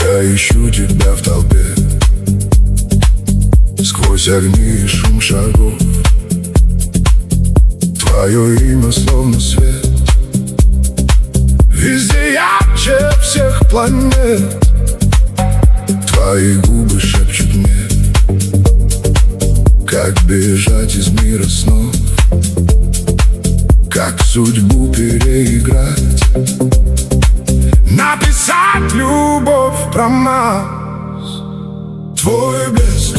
Я ищу тебя в толпе, сквозь огни и шум шагов. Твое имя словно свет, везде ярче всех планет. Твои губы шепчут мне, как бежать из мира снов, как судьбу переиграть, написать любовь про нас. Твой блеск